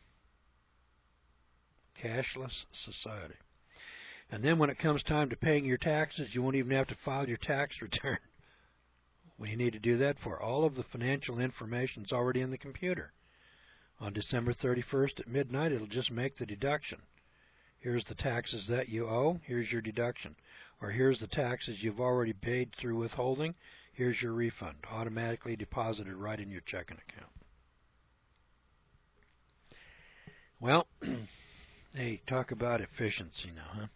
Speaker 1: Cashless society. And then when it comes time to paying your taxes, you won't even have to file your tax return. What do you need to do that for? All of the financial information is already in the computer. On December thirty-first at midnight, it'll just make the deduction. Here's the taxes that you owe. Here's your deduction. Or here's the taxes you've already paid through withholding. Here's your refund, automatically deposited right in your checking account. Well, hey, talk about efficiency now, huh?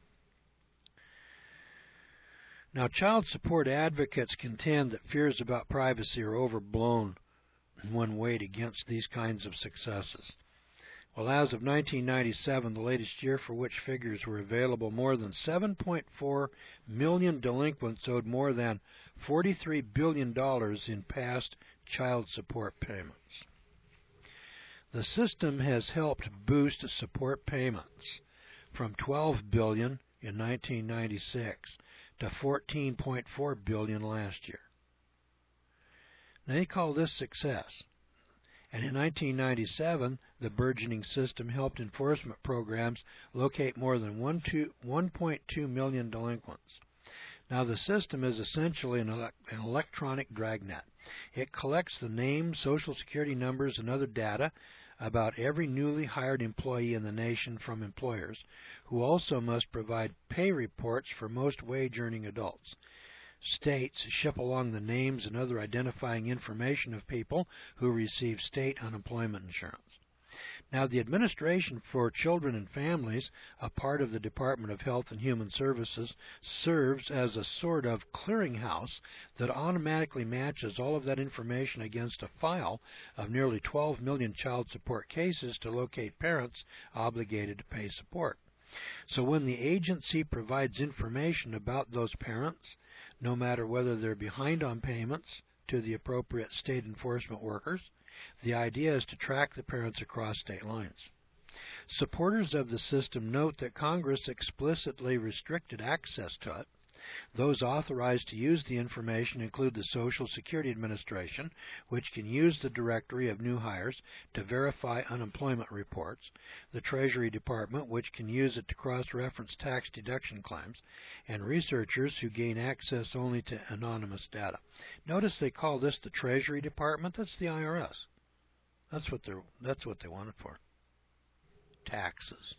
Speaker 1: Now, child support advocates contend that fears about privacy are overblown when weighed against these kinds of successes. Well, as of nineteen ninety-seven, the latest year for which figures were available, more than seven point four million delinquents owed more than forty-three billion dollars in past child support payments. The system has helped boost support payments from twelve billion dollars in nineteen ninety-six to fourteen point four billion dollars last year. Now, they call this success. And in nineteen ninety-seven, the burgeoning system helped enforcement programs locate more than one point two million delinquents. Now, the system is essentially an, ele an electronic dragnet. It collects the names, social security numbers, and other data about every newly hired employee in the nation from employers, who also must provide pay reports for most wage-earning adults. States ship along the names and other identifying information of people who receive state unemployment insurance. Now, the Administration for Children and Families, a part of the Department of Health and Human Services, serves as a sort of clearinghouse that automatically matches all of that information against a file of nearly twelve million child support cases to locate parents obligated to pay support. So when the agency provides information about those parents, no matter whether they're behind on payments, to the appropriate state enforcement workers, the idea is to track the parents across state lines. Supporters of the system note that Congress explicitly restricted access to it. Those authorized to use the information include the Social Security Administration, which can use the directory of new hires to verify unemployment reports, the Treasury Department, which can use it to cross-reference tax deduction claims, and researchers who gain access only to anonymous data. Notice they call this the Treasury Department. That's the I R S. That's what they're that's what they want it for. Taxes.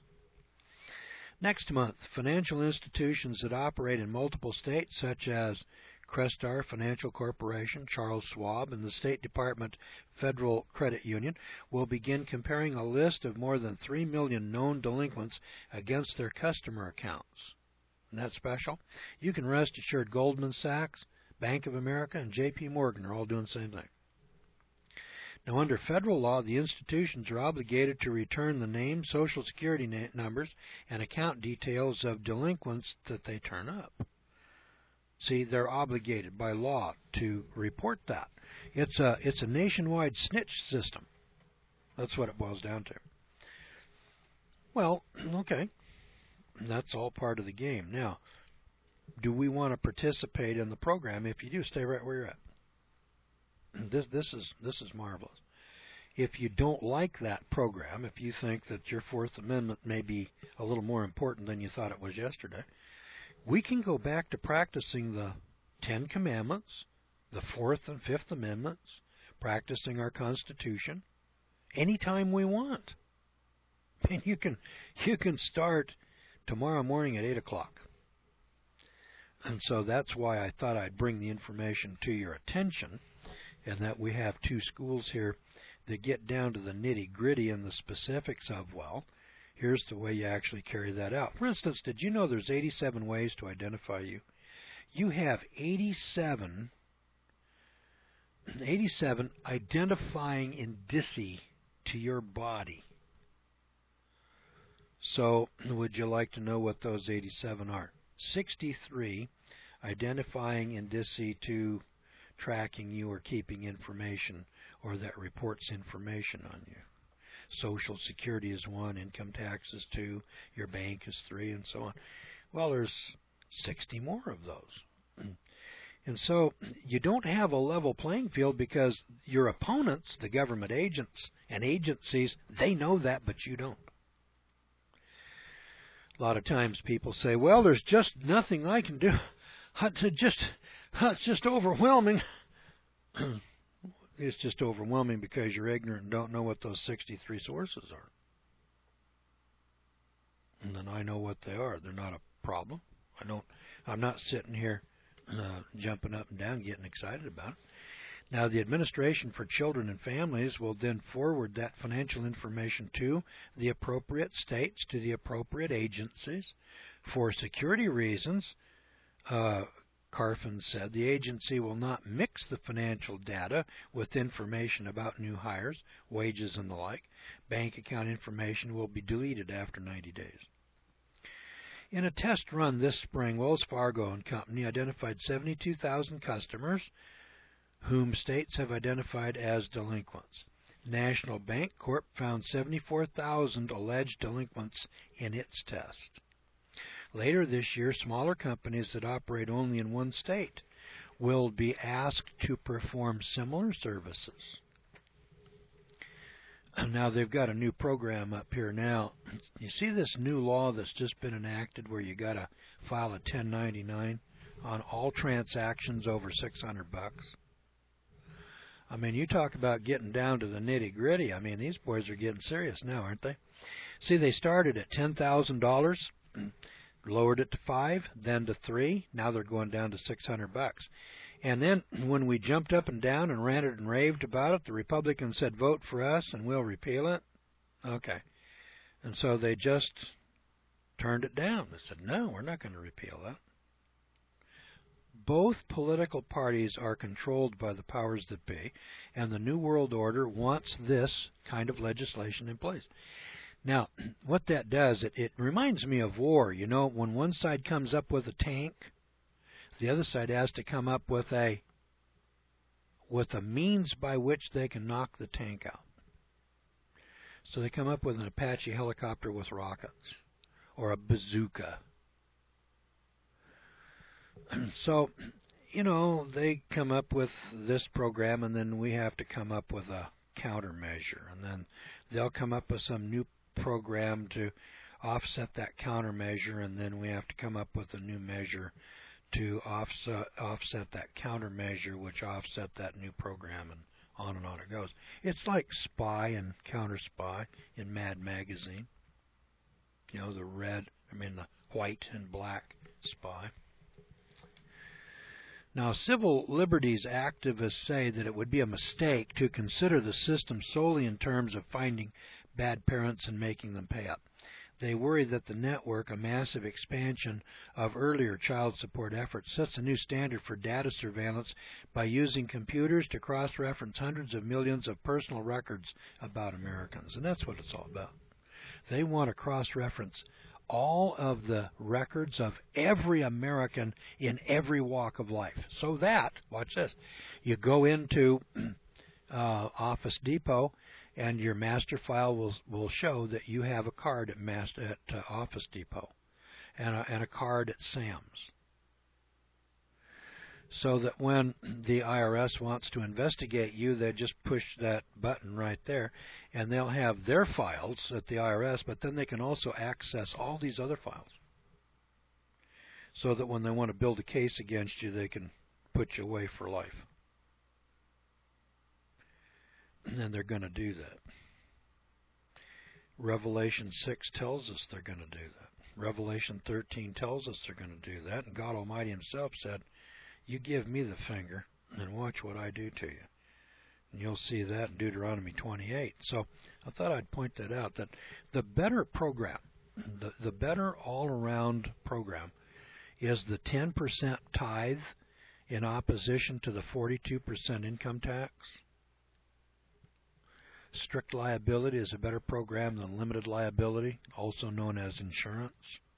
Speaker 1: Next month, financial institutions that operate in multiple states, such as Crestar Financial Corporation, Charles Schwab, and the State Department Federal Credit Union, will begin comparing a list of more than three million known delinquents against their customer accounts. Isn't that special? You can rest assured Goldman Sachs, Bank of America, and J P Morgan are all doing the same thing. Now, under federal law, the institutions are obligated to return the name, Social Security na numbers, and account details of delinquents that they turn up. See, they're obligated by law to report that. It's a, it's a nationwide snitch system. That's what it boils down to. Well, okay, that's all part of the game. Now, do we want to participate in the program? If you do, stay right where you're at. This, this is this is marvelous. If you don't like that program, if you think that your Fourth Amendment may be a little more important than you thought it was yesterday, we can go back to practicing the Ten Commandments, the Fourth and Fifth Amendments, practicing our Constitution, anytime we want. And you can you can start tomorrow morning at eight o'clock. And so that's why I thought I'd bring the information to your attention, and that we have two schools here that get down to the nitty-gritty and the specifics of, well, here's the way you actually carry that out. For instance, did you know there's eighty-seven ways to identify you? You have eighty-seven, eighty-seven identifying indicia to your body. So, would you like to know what those eighty-seven are? sixty-three identifying indicia to tracking you or keeping information, or that reports information on you. Social Security is one, income tax is two, your bank is three, and so on. Well, there's sixty more of those. And so you don't have a level playing field because your opponents, the government agents and agencies, they know that, but you don't. A lot of times people say, well, there's just nothing I can do. It's just, it's just overwhelming. It's just overwhelming because you're ignorant and don't know what those sixty-three sources are. And then I know what they are. They're not a problem. I don't. I'm not sitting here uh, jumping up and down, getting excited about it. Now, the Administration for Children and Families will then forward that financial information to the appropriate states, to the appropriate agencies. For security reasons, uh, Carfin said, the agency will not mix the financial data with information about new hires, wages, and the like. Bank account information will be deleted after ninety days. In a test run this spring, Wells Fargo and Company identified seventy-two thousand customers whom states have identified as delinquents. National Bank Corp found seventy-four thousand alleged delinquents in its test. Later this year, smaller companies that operate only in one state will be asked to perform similar services. Now, they've got a new program up here now. You see this new law that's just been enacted where you got to file a ten ninety-nine on all transactions over six hundred bucks? I mean, you talk about getting down to the nitty-gritty. I mean, these boys are getting serious now, aren't they? See, they started at ten thousand dollars. Lowered it to five, then to three. Now they're going down to six hundred bucks. And then when we jumped up and down and ranted and raved about it, the Republicans said, vote for us and we'll repeal it. Okay. And so they just turned it down. They said, no, we're not going to repeal that. Both political parties are controlled by the powers that be, and the New World Order wants this kind of legislation in place. Now, what that does, it, it reminds me of war. You know, when one side comes up with a tank, the other side has to come up with a with a means by which they can knock the tank out. So they come up with an Apache helicopter with rockets, or a bazooka. So, you know, they come up with this program, and then we have to come up with a countermeasure, and then they'll come up with some new program to offset that countermeasure, and then we have to come up with a new measure to offset, offset that countermeasure, which offset that new program, and on and on it goes. It's like Spy and Counter Spy in Mad Magazine. You know, the red, I mean the white and black spy. Now, civil liberties activists say that it would be a mistake to consider the system solely in terms of finding bad parents and making them pay up. They worry that the network, a massive expansion of earlier child support efforts, sets a new standard for data surveillance by using computers to cross-reference hundreds of millions of personal records about Americans. And that's what it's all about. They want to cross-reference all of the records of every American in every walk of life. So that, watch this, you go into uh, Office Depot, and your master file will will show that you have a card at master at uh, Office Depot, and a, and a card at Sam's. So that when the I R S wants to investigate you, they just push that button right there, and they'll have their files at the I R S, but then they can also access all these other files. So that when they want to build a case against you, they can put you away for life. And they're going to do that. Revelation six tells us they're going to do that. Revelation thirteen tells us they're going to do that. And God Almighty himself said, you give me the finger and watch what I do to you. And you'll see that in Deuteronomy twenty-eight. So I thought I'd point that out, that the better program, the, the better all-around program is the ten percent tithe in opposition to the forty-two percent income tax. Strict liability is a better program than limited liability, also known as insurance.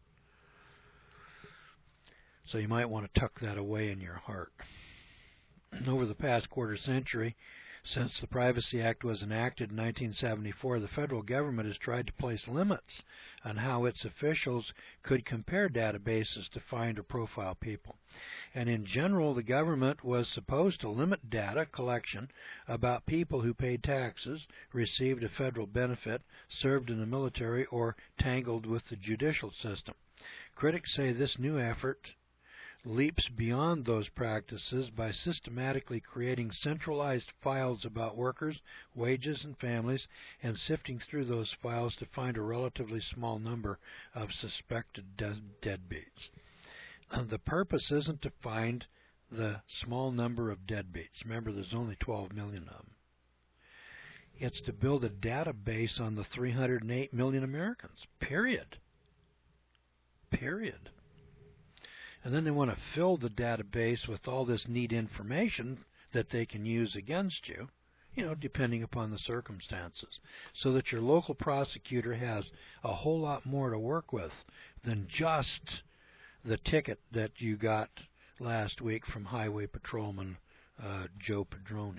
Speaker 1: So you might want to tuck that away in your heart. Over the past quarter century, since the Privacy Act was enacted in nineteen seventy-four, the federal government has tried to place limits on how its officials could compare databases to find or profile people. And in general, the government was supposed to limit data collection about people who paid taxes, received a federal benefit, served in the military, or tangled with the judicial system. Critics say this new effort leaps beyond those practices by systematically creating centralized files about workers, wages, and families, and sifting through those files to find a relatively small number of suspected de- deadbeats. The purpose isn't to find the small number of deadbeats. Remember, there's only twelve million of them. It's to build a database on the three hundred eight million Americans, period. Period. And then they want to fill the database with all this neat information that they can use against you, you know, depending upon the circumstances, so that your local prosecutor has a whole lot more to work with than just the ticket that you got last week from Highway Patrolman uh, Joe Padroni.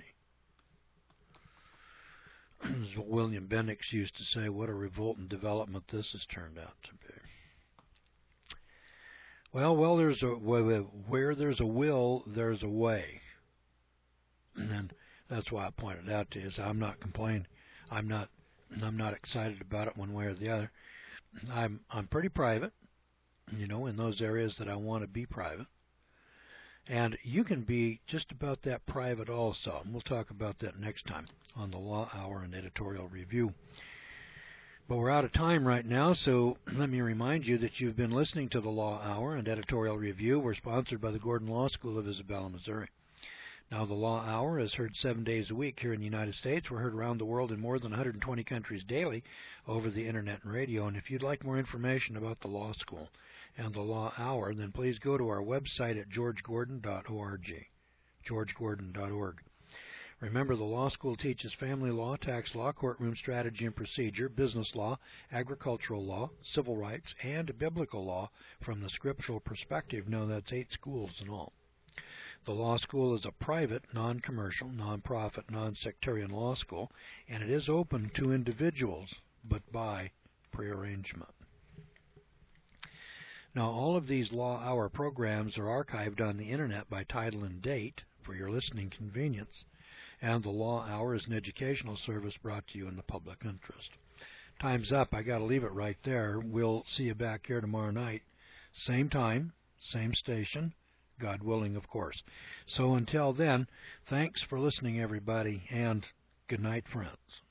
Speaker 1: As William Bendix used to say, what a revolting development this has turned out to be. Well, well, there's a where there's a will, there's a way, and that's why I pointed out to you. Is I'm not complaining. I'm not. I'm not excited about it one way or the other. I'm. I'm pretty private, you know, in those areas that I want to be private, and you can be just about that private also. And we'll talk about that next time on the Law Hour and Editorial Review. But we're out of time right now, so let me remind you that you've been listening to the Law Hour and Editorial Review. We're sponsored by the Gordon Law School of Isabella, Missouri. Now, the Law Hour is heard seven days a week here in the United States. We're heard around the world in more than one hundred twenty countries daily over the Internet and radio. And if you'd like more information about the Law School and the Law Hour, then please go to our website at george gordon dot org, george gordon dot org. Remember, the law school teaches family law, tax law, courtroom strategy and procedure, business law, agricultural law, civil rights, and biblical law from the scriptural perspective. No, that's eight schools in all. The law school is a private, non-commercial, non-profit, non-sectarian law school, and it is open to individuals but by prearrangement. Now, all of these Law Hour programs are archived on the Internet by title and date for your listening convenience, and the Law Hour is an educational service brought to you in the public interest. Time's up. I got to leave it right there. We'll see you back here tomorrow night. Same time, same station, God willing, of course. So until then, thanks for listening, everybody, and good night, friends.